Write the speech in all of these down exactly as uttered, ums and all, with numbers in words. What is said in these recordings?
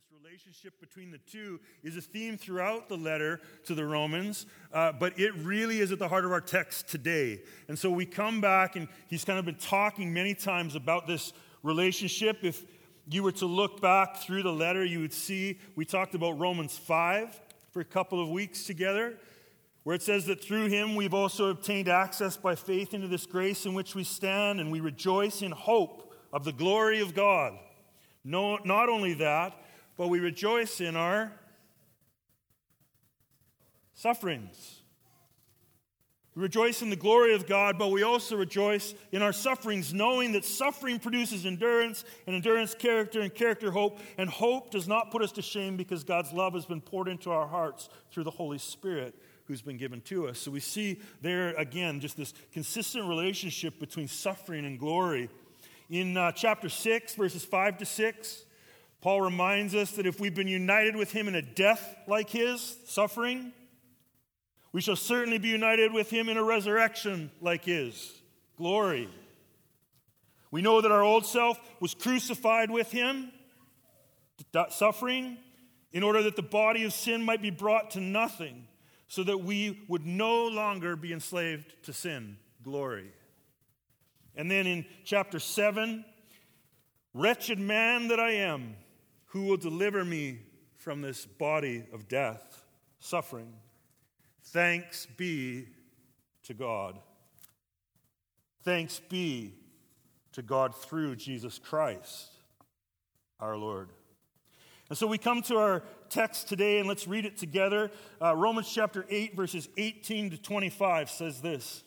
relationship between the two is a theme throughout the letter to the Romans, uh, but it really is at the heart of our text today. And so we come back, and he's kind of been talking many times about this relationship. If you were to look back through the letter, you would see we talked about Romans five for a couple of weeks together, where it says that through him we've also obtained access by faith into this grace in which we stand, and we rejoice in hope of the glory of God. No, not only that, but we rejoice in our sufferings. We rejoice in the glory of God, but we also rejoice in our sufferings, knowing that suffering produces endurance, and endurance character, and character hope. And hope does not put us to shame because God's love has been poured into our hearts through the Holy Spirit who's been given to us. So we see there, again, just this consistent relationship between suffering and glory. In uh, chapter six, verses five to six, Paul reminds us that if we've been united with him in a death like his, suffering, we shall certainly be united with him in a resurrection like his, glory. We know that our old self was crucified with him, suffering, in order that the body of sin might be brought to nothing, so that we would no longer be enslaved to sin, glory. And then in chapter seven, wretched man that I am, who will deliver me from this body of death, suffering? Thanks be to God. Thanks be to God through Jesus Christ, our Lord. And so we come to our text today, and let's read it together. Uh, Romans chapter eight, verses eighteen to twenty-five says this: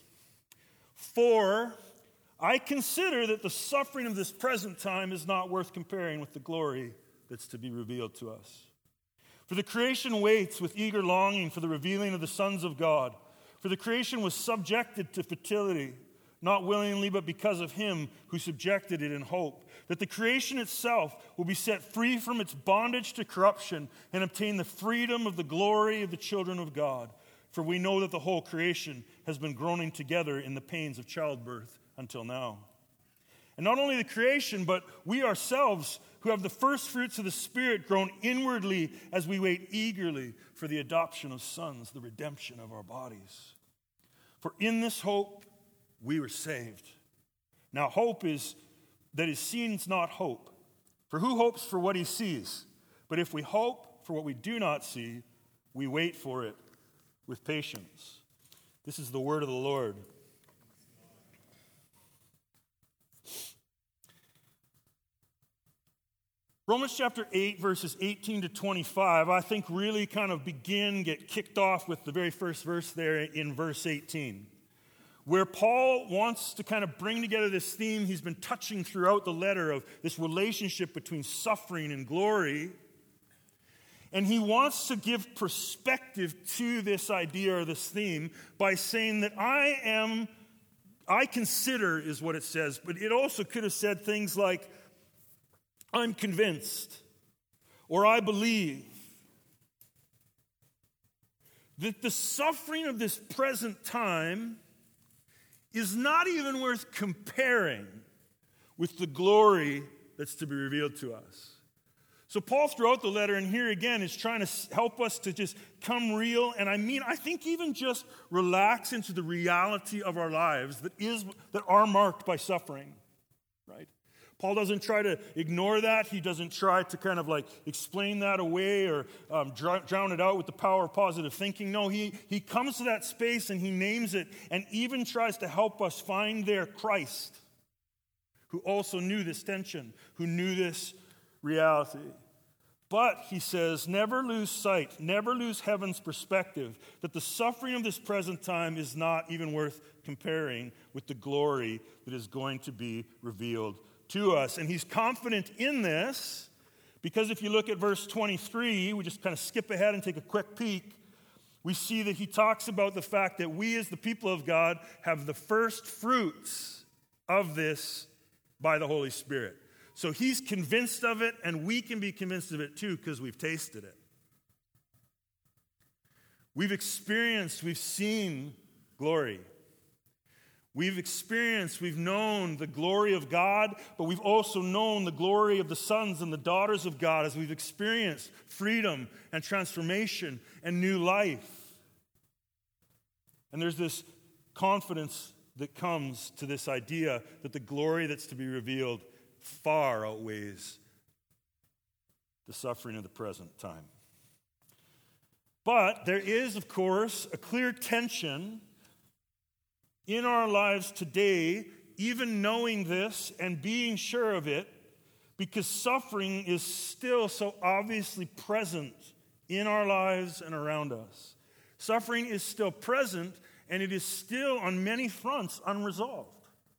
For I consider that the suffering of this present time is not worth comparing with the glory that's to be revealed to us. For the creation waits with eager longing for the revealing of the sons of God. For the creation was subjected to fertility, not willingly, but because of him who subjected it in hope, that the creation itself will be set free from its bondage to corruption and obtain the freedom of the glory of the children of God. For we know that the whole creation has been groaning together in the pains of childbirth until now. And not only the creation, but we ourselves who have the first fruits of the Spirit groan inwardly as we wait eagerly for the adoption of sons, the redemption of our bodies. For in this hope we were saved. Now hope is that is seen is not hope. For who hopes for what he sees? But if we hope for what we do not see, we wait for it with patience. This is the word of the Lord. Romans chapter eight, verses eighteen to twenty-five, I think really kind of begin, get kicked off with the very first verse there in verse eighteen, where Paul wants to kind of bring together this theme he's been touching throughout the letter of this relationship between suffering and glory. And he wants to give perspective to this idea or this theme by saying that I am, I consider is what it says, but it also could have said things like, I'm convinced, or I believe, that the suffering of this present time is not even worth comparing with the glory that's to be revealed to us. So Paul, throughout the letter, and here again, is trying to help us to just come real, and I mean, I think even just relax into the reality of our lives that is that are marked by suffering, right? Paul doesn't try to ignore that. He doesn't try to kind of like explain that away or um, drown it out with the power of positive thinking. No, he, he comes to that space and he names it and even tries to help us find there Christ, who also knew this tension, who knew this reality. But, he says, never lose sight, never lose heaven's perspective, that the suffering of this present time is not even worth comparing with the glory that is going to be revealed to us. And he's confident in this because if you look at verse twenty-three, we just kind of skip ahead and take a quick peek, we see that he talks about the fact that we as the people of God have the first fruits of this by the Holy Spirit. So he's convinced of it, and we can be convinced of it too because we've tasted it. We've experienced, we've seen glory. We've experienced, we've known the glory of God, but we've also known the glory of the sons and the daughters of God as we've experienced freedom and transformation and new life. And there's this confidence that comes to this idea that the glory that's to be revealed far outweighs the suffering of the present time. But there is, of course, a clear tension in our lives today, even knowing this and being sure of it, because suffering is still so obviously present in our lives and around us. Suffering is still present, and it is still on many fronts unresolved.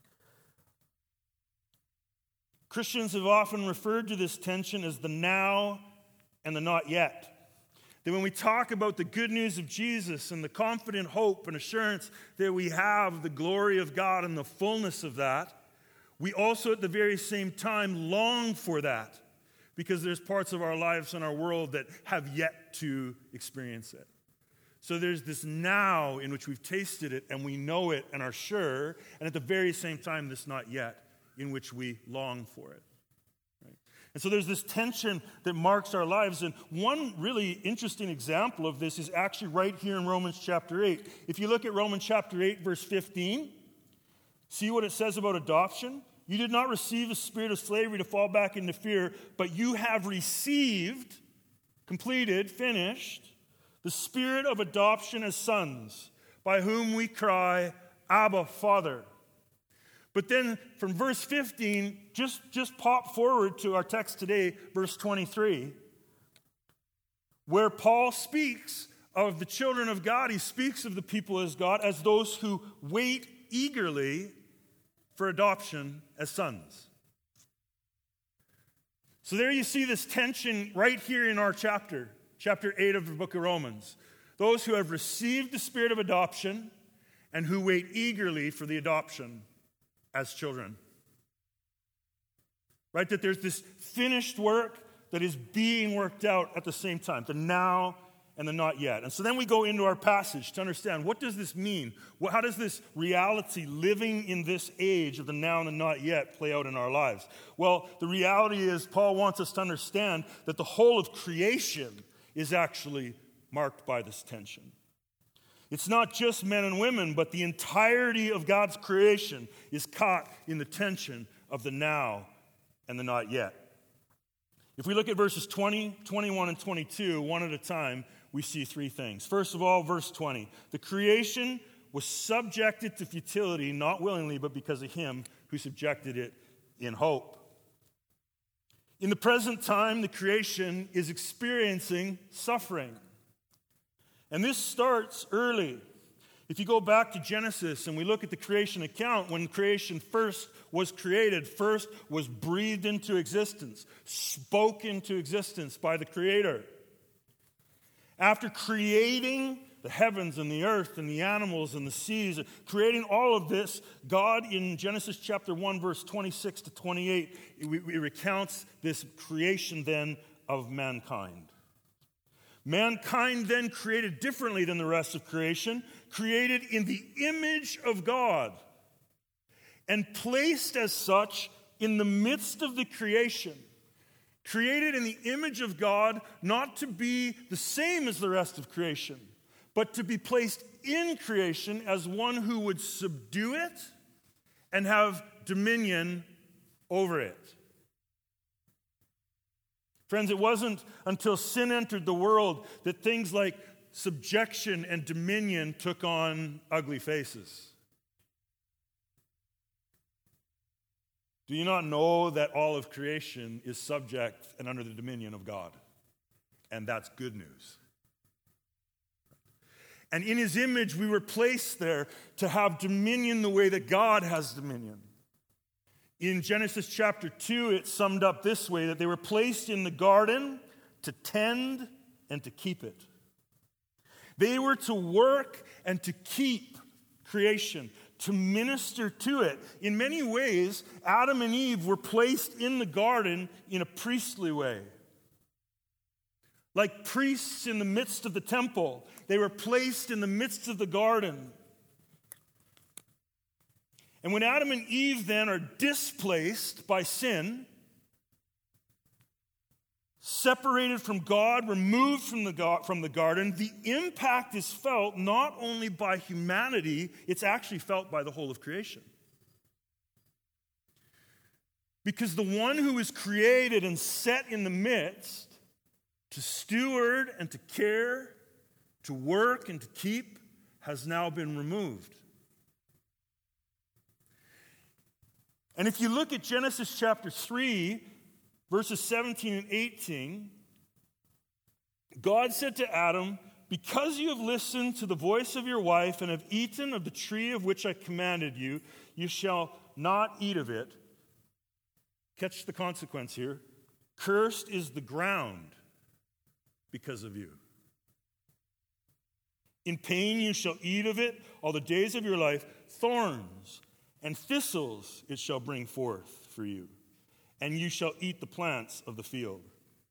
Christians have often referred to this tension as the now and the not yet. That when we talk about the good news of Jesus and the confident hope and assurance that we have of the glory of God and the fullness of that, we also at the very same time long for that, because there's parts of our lives and our world that have yet to experience it. So there's this now in which we've tasted it and we know it and are sure, and at the very same time this not yet in which we long for it. And so there's this tension that marks our lives. And one really interesting example of this is actually right here in Romans chapter eight. If you look at Romans chapter eight, verse fifteen, see what it says about adoption? You did not receive a spirit of slavery to fall back into fear, but you have received, completed, finished, the spirit of adoption as sons, by whom we cry, Abba, Father. But then from verse fifteen, just, just pop forward to our text today, verse twenty-three, where Paul speaks of the children of God. He speaks of the people as God as those who wait eagerly for adoption as sons. So there you see this tension right here in our chapter, chapter eight of the book of Romans. Those who have received the spirit of adoption and who wait eagerly for the adoption as children. Right? That there's this finished work that is being worked out at the same time, the now and the not yet. And so then we go into our passage to understand, what does this mean? How does this reality, living in this age of the now and the not yet, play out in our lives? Well, the reality is Paul wants us to understand that the whole of creation is actually marked by this tension. It's not just men and women, but the entirety of God's creation is caught in the tension of the now and the not yet. If we look at verses twenty, twenty-one, and twenty-two, one at a time, we see three things. First of all, verse twenty. The creation was subjected to futility, not willingly, but because of him who subjected it in hope. In the present time, the creation is experiencing suffering. And this starts early. If you go back to Genesis and we look at the creation account, when creation first was created, first was breathed into existence, spoke into existence by the Creator. After creating the heavens and the earth and the animals and the seas, creating all of this, God in Genesis chapter one, verse twenty-six to twenty-eight, it, it recounts this creation then of mankind. Mankind then created differently than the rest of creation, created in the image of God, and placed as such in the midst of the creation. Created in the image of God, not to be the same as the rest of creation, but to be placed in creation as one who would subdue it and have dominion over it. Friends, it wasn't until sin entered the world that things like subjection and dominion took on ugly faces. Do you not know that all of creation is subject and under the dominion of God? And that's good news. And in his image, we were placed there to have dominion the way that God has dominion. In Genesis chapter two, it's summed up this way, that they were placed in the garden to tend and to keep it. They were to work and to keep creation, to minister to it. In many ways, Adam and Eve were placed in the garden in a priestly way. Like priests in the midst of the temple, they were placed in the midst of the garden And when Adam and Eve then are displaced by sin, separated from God, removed from the, go- from the garden, the impact is felt not only by humanity, it's actually felt by the whole of creation. Because the one who is created and set in the midst to steward and to care, to work and to keep, has now been removed. And if you look at Genesis chapter three, verses seventeen and eighteen, God said to Adam, "Because you have listened to the voice of your wife and have eaten of the tree of which I commanded you, you shall not eat of it." Catch the consequence here. "Cursed is the ground because of you. In pain you shall eat of it all the days of your life. Thorns and thistles it shall bring forth for you, and you shall eat the plants of the field."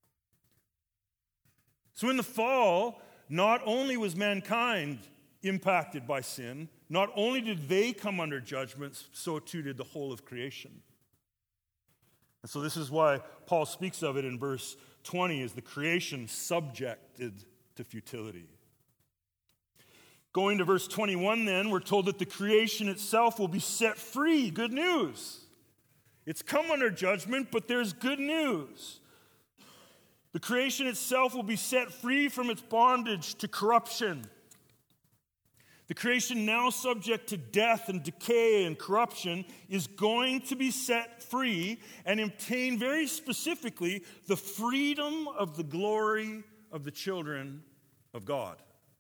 So in the fall, not only was mankind impacted by sin, not only did they come under judgment, so too did the whole of creation. And so this is why Paul speaks of it in verse twenty as the creation subjected to futility. Going to verse twenty-one then, we're told that the creation itself will be set free. Good news. It's come under judgment, but there's good news. The creation itself will be set free from its bondage to corruption. The creation now subject to death and decay and corruption is going to be set free and obtain very specifically the freedom of the glory of the children of God.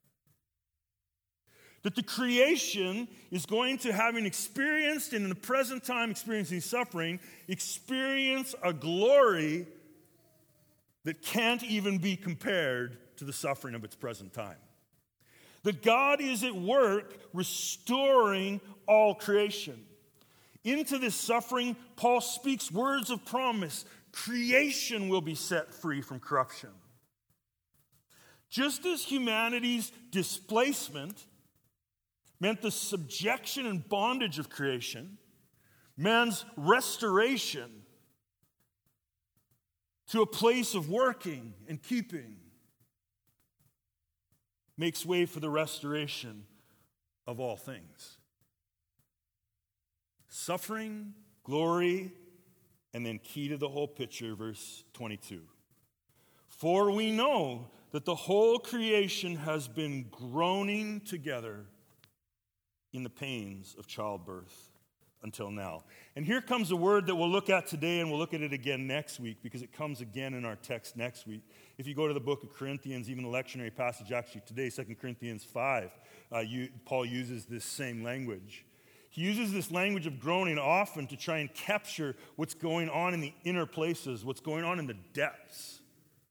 That the creation is going to, having experienced and in the present time experiencing suffering, experience a glory that can't even be compared to the suffering of its present time. That God is at work restoring all creation. Into this suffering, Paul speaks words of promise. Creation will be set free from corruption. Just as humanity's displacement meant the subjection and bondage of creation, man's restoration to a place of working and keeping makes way for the restoration of all things. Suffering, glory, and then key to the whole picture, verse twenty-two. "For we know that the whole creation has been groaning together in the pains of childbirth until now." And here comes a word that we'll look at today, and we'll look at it again next week because it comes again in our text next week. If you go to the book of Corinthians, even the lectionary passage actually today, Second Corinthians five, uh, you, Paul uses this same language. He uses this language of groaning often to try and capture what's going on in the inner places, what's going on in the depths.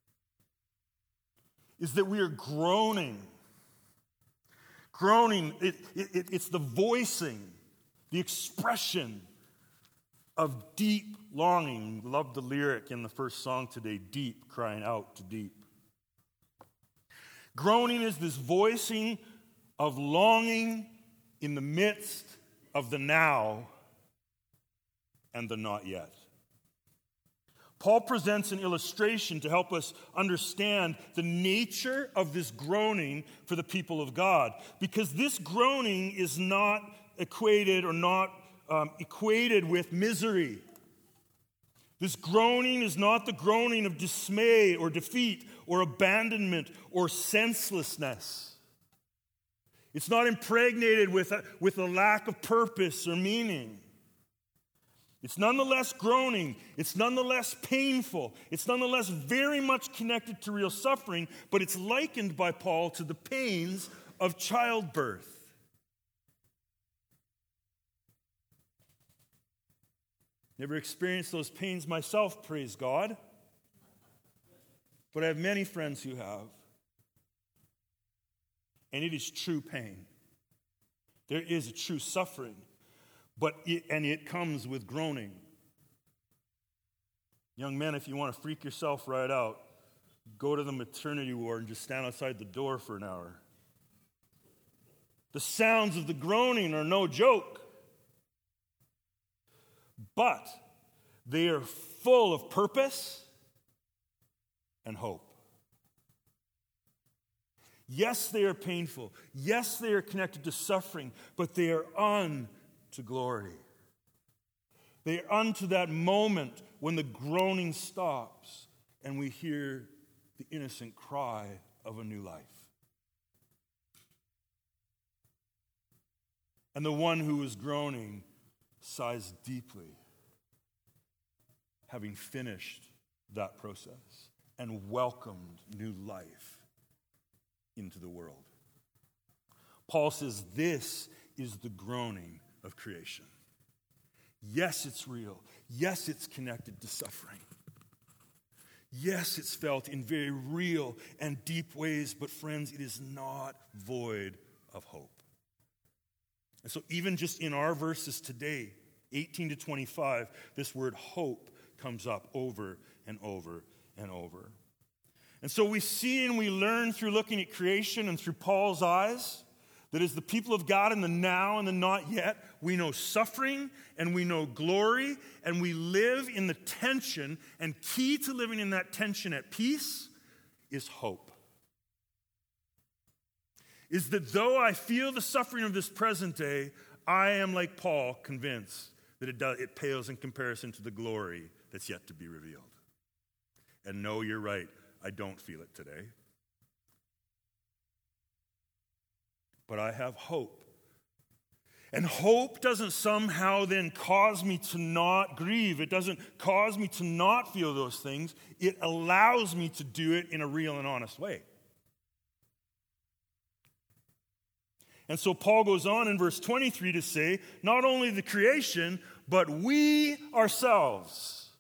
Is that we are groaning. Groaning, it, it, it's the voicing, the expression of deep longing. Love the lyric in the first song today, deep, crying out to deep. Groaning is this voicing of longing in the midst of the now and the not yet. Paul presents an illustration to help us understand the nature of this groaning for the people of God. Because this groaning is not equated or not um, equated with misery. This groaning is not the groaning of dismay or defeat or abandonment or senselessness. It's not impregnated with a, with a lack of purpose or meaning. It's nonetheless groaning. It's nonetheless painful. It's nonetheless very much connected to real suffering, but it's likened by Paul to the pains of childbirth. Never experienced those pains myself, praise God. But I have many friends who have. And it is true pain. There is a true suffering. But it, and it comes with groaning. Young men, if you want to freak yourself right out, go to the maternity ward and just stand outside the door for an hour. The sounds of the groaning are no joke. but they are full of purpose and hope. Yes, they are painful. Yes, they are connected to suffering, but they are unto glory. They are unto that moment when the groaning stops and we hear the innocent cry of a new life. And the one who is groaning sighs deeply, having finished that process and welcomed new life into the world. Paul says this is the groaning of creation. Yes, it's real. Yes, it's connected to suffering. Yes, it's felt in very real and deep ways, but friends, it is not void of hope. And so even just in our verses today, eighteen to twenty-five, this word hope comes up over and over and over. And so we see and we learn through looking at creation and through Paul's eyes that as the people of God in the now and the not yet, we know suffering and we know glory, and we live in the tension, and key to living in that tension at peace is hope. Is that though I feel the suffering of this present day, I am, like Paul, convinced that it does, it pales in comparison to the glory that's yet to be revealed. And no, you're right, I don't feel it today. But I have hope. And hope doesn't somehow then cause me to not grieve. It doesn't cause me to not feel those things. It allows me to do it in a real and honest way. And so Paul goes on in verse twenty-three to say, not only the creation, but we ourselves.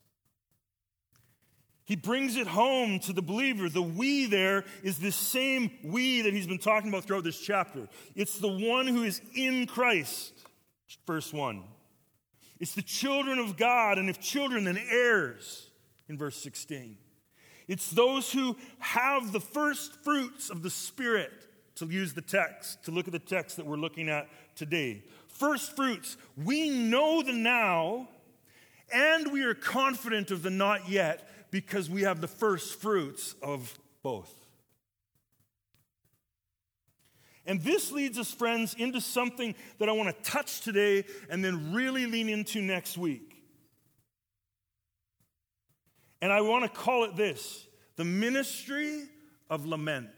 He brings it home to the believer. The we there is the same we that he's been talking about throughout this chapter. It's the one who is in Christ, verse one. It's the children of God, and if children, then heirs, in verse sixteen. It's those who have the first fruits of the Spirit, to use the text, to look at the text that we're looking at today. First fruits, we know the now, and we are confident of the not yet, because we have the first fruits of both. And this leads us, friends, into something that I want to touch today and then really lean into next week. And I want to call it this: the ministry of lament.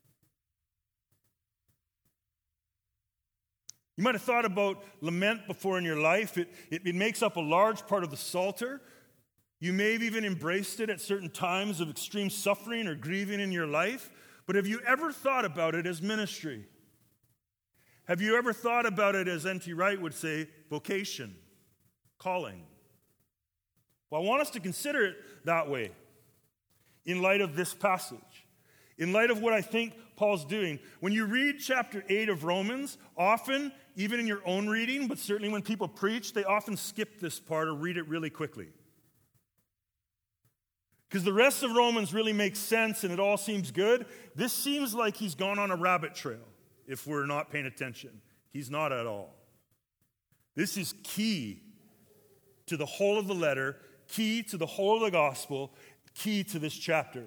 You might have thought about lament before in your life. It, it, it makes up a large part of the Psalter. You may have even embraced it at certain times of extreme suffering or grieving in your life. But have you ever thought about it as ministry? Have you ever thought about it, as N T Wright would say, vocation, calling? Well, I want us to consider it that way in light of this passage. In light of what I think Paul's doing. When you read chapter eight of Romans, often, even in your own reading, but certainly when people preach, they often skip this part or read it really quickly. Because the rest of Romans really makes sense and it all seems good. This seems like he's gone on a rabbit trail if we're not paying attention. He's not at all. This is key to the whole of the letter, key to the whole of the gospel, key to this chapter.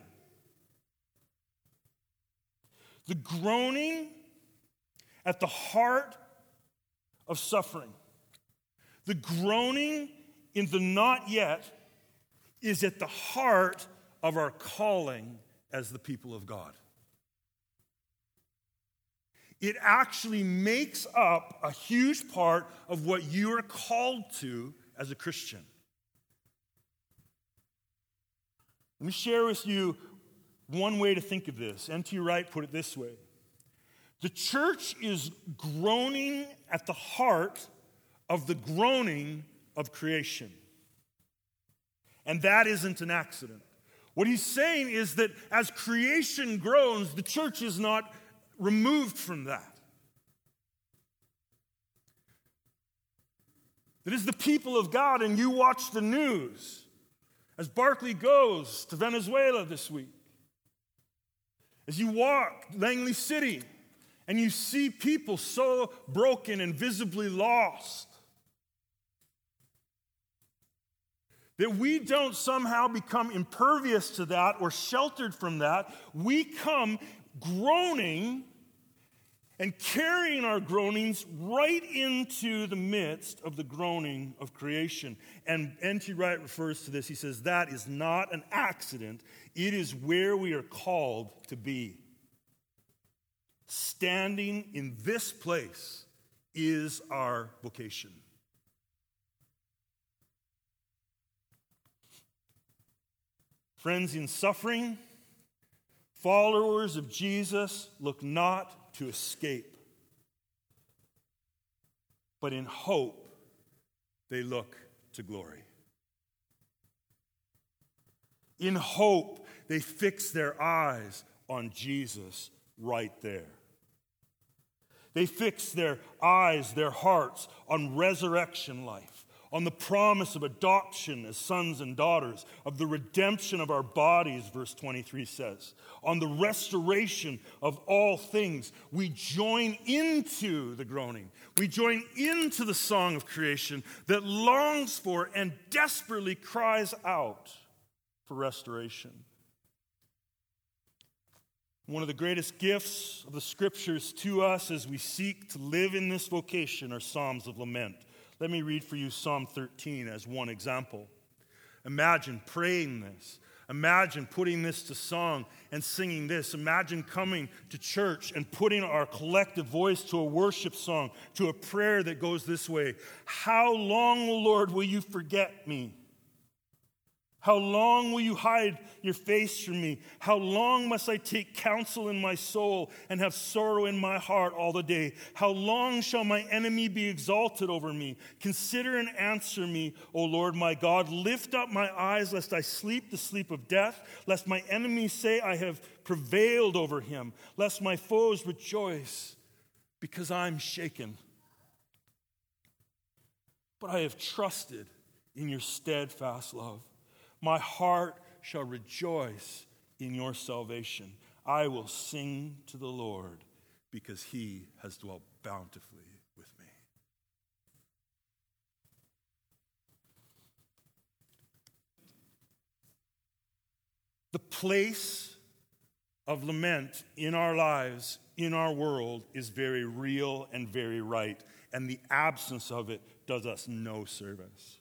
The groaning at the heart of suffering, the groaning in the not yet, is at the heart of our calling as the people of God. It actually makes up a huge part of what you are called to as a Christian. Let me share with you one way to think of this. N T Wright put it this way: the church is groaning at the heart of the groaning of creation. And that isn't an accident. What he's saying is that as creation groans, the church is not removed from that. That is the people of God, and you watch the news as Barclay goes to Venezuela this week. As you walk Langley City and you see people so broken and visibly lost. That we don't somehow become impervious to that or sheltered from that. We come groaning and carrying our groanings right into the midst of the groaning of creation. And N T Wright refers to this. He says, that is not an accident. It is where we are called to be. Standing in this place is our vocation. Friends, in suffering, followers of Jesus look not to escape, but in hope they look to glory. In hope they fix their eyes on Jesus right there. They fix their eyes, their hearts on resurrection life, on the promise of adoption as sons and daughters, of the redemption of our bodies, verse twenty-three says, on the restoration of all things. We join into the groaning. We join into the song of creation that longs for and desperately cries out for restoration. One of the greatest gifts of the Scriptures to us as we seek to live in this vocation are Psalms of lament. Let me read for you Psalm thirteen as one example. Imagine praying this. Imagine putting this to song and singing this. Imagine coming to church and putting our collective voice to a worship song, to a prayer that goes this way. How long, O Lord, will you forget me? How long will you hide your face from me? How long must I take counsel in my soul and have sorrow in my heart all the day? How long shall my enemy be exalted over me? Consider and answer me, O Lord my God. Lift up my eyes lest I sleep the sleep of death, lest my enemies say I have prevailed over him, lest my foes rejoice because I'm shaken. But I have trusted in your steadfast love. My heart shall rejoice in your salvation. I will sing to the Lord because he has dwelt bountifully with me. The place of lament in our lives, in our world, is very real and very right, and the absence of it does us no service.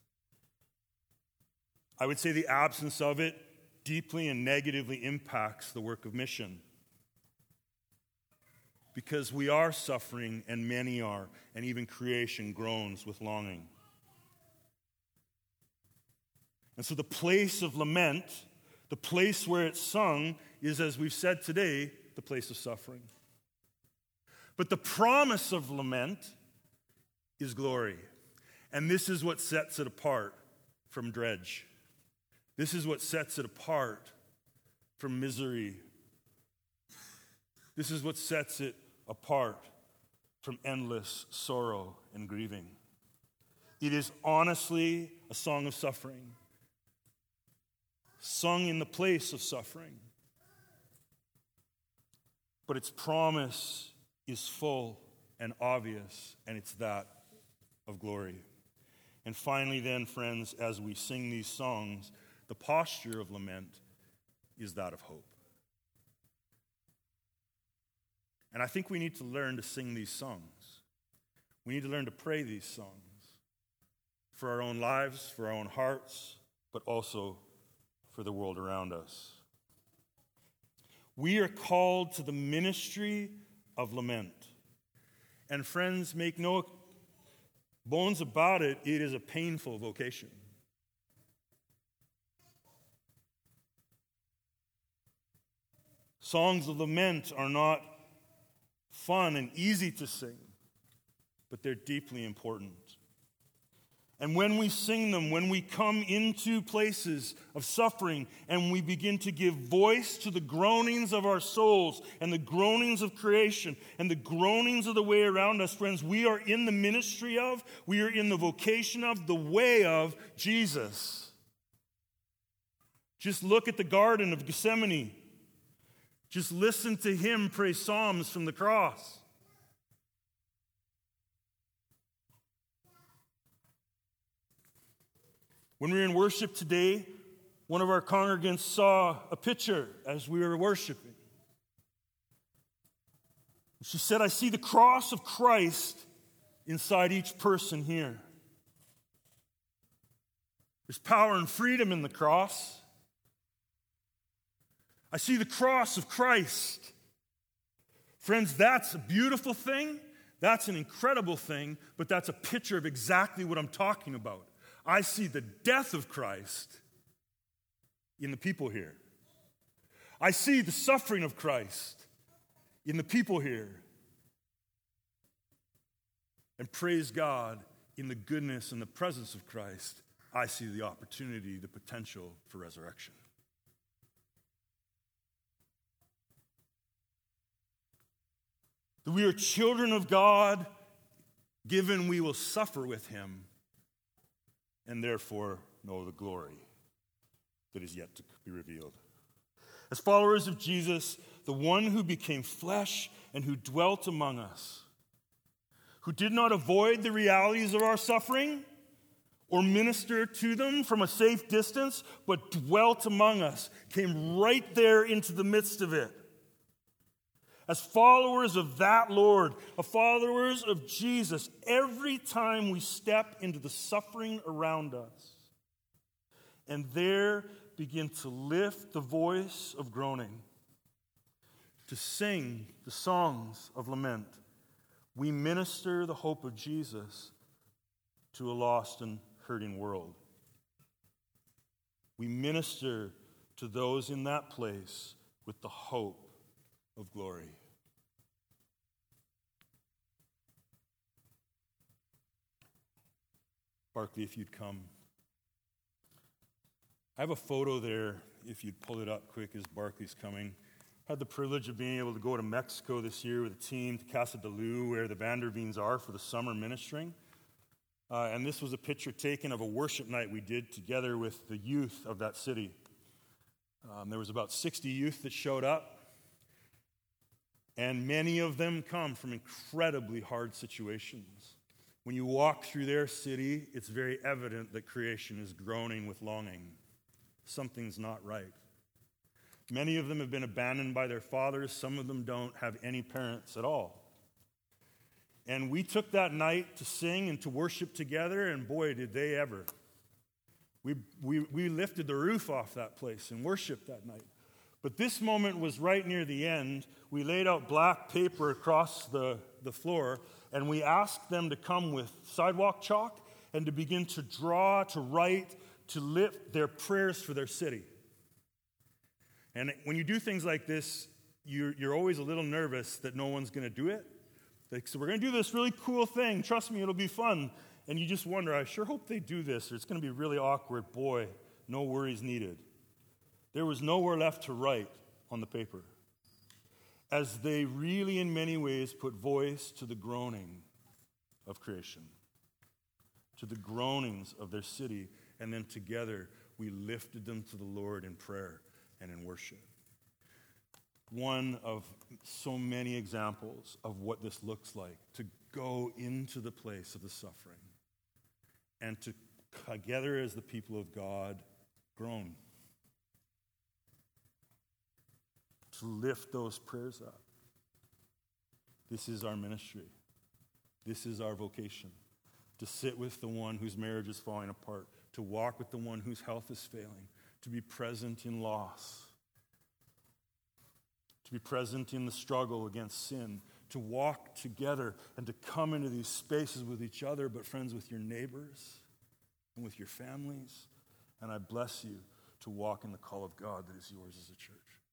I would say the absence of it deeply and negatively impacts the work of mission. Because we are suffering, and many are, and even creation groans with longing. And so the place of lament, the place where it's sung, is, as we've said today, the place of suffering. But the promise of lament is glory. And this is what sets it apart from dredge. This is what sets it apart from misery. This is what sets it apart from endless sorrow and grieving. It is honestly a song of suffering, sung in the place of suffering. But its promise is full and obvious, and it's that of glory. And finally then, friends, as we sing these songs, the posture of lament is that of hope. And I think we need to learn to sing these songs. We need to learn to pray these songs for our own lives, for our own hearts, but also for the world around us. We are called to the ministry of lament. And friends, make no bones about it, it is a painful vocation. Songs of lament are not fun and easy to sing, but they're deeply important. And when we sing them, when we come into places of suffering and we begin to give voice to the groanings of our souls and the groanings of creation and the groanings of the way around us, friends, we are in the ministry of, we are in the vocation of, the way of Jesus. Just look at the Garden of Gethsemane. Just listen to him pray psalms from the cross. When we were in worship today, one of our congregants saw a picture as we were worshiping. She said, I see the cross of Christ inside each person here. There's power and freedom in the cross. I see the cross of Christ. Friends, that's a beautiful thing. That's an incredible thing, but that's a picture of exactly what I'm talking about. I see the death of Christ in the people here. I see the suffering of Christ in the people here. And praise God, in the goodness and the presence of Christ, I see the opportunity, the potential for resurrection. That we are children of God, given we will suffer with him, and therefore know the glory that is yet to be revealed. As followers of Jesus, the one who became flesh and who dwelt among us, who did not avoid the realities of our suffering or minister to them from a safe distance, but dwelt among us, came right there into the midst of it. As followers of that Lord, as followers of Jesus, every time we step into the suffering around us and there begin to lift the voice of groaning, to sing the songs of lament, we minister the hope of Jesus to a lost and hurting world. We minister to those in that place with the hope of glory. Barclay, if you'd come. I have a photo there, if you'd pull it up quick as Barclay's coming. I had the privilege of being able to go to Mexico this year with a team to Casa de Lu, where the Vanderveens are for the summer ministering. Uh, and this was a picture taken of a worship night we did together with the youth of that city. Um, there was about sixty youth that showed up. And many of them come from incredibly hard situations. When you walk through their city, it's very evident that creation is groaning with longing. Something's not right. Many of them have been abandoned by their fathers. Some of them don't have any parents at all. And we took that night to sing and to worship together, and boy, did they ever. We, we, we lifted the roof off that place and worshiped that night. But this moment was right near the end. We laid out black paper across the, the floor, and we asked them to come with sidewalk chalk and to begin to draw, to write, to lift their prayers for their city. And when you do things like this, you're, you're always a little nervous that no one's going to do it. Like, so we're going to do this really cool thing. Trust me, it'll be fun. And you just wonder, I sure hope they do this, or it's going to be really awkward. Boy, no worries needed. There was nowhere left to write on the paper, as they really, in many ways, put voice to the groaning of creation, to the groanings of their city, and then together we lifted them to the Lord in prayer and in worship. One of so many examples of what this looks like, to go into the place of the suffering and to together as the people of God groan, to lift those prayers up. This is our ministry. This is our vocation. To sit with the one whose marriage is falling apart, to walk with the one whose health is failing, to be present in loss, to be present in the struggle against sin, to walk together and to come into these spaces with each other, but friends, with your neighbors and with your families. And I bless you to walk in the call of God that is yours as a church.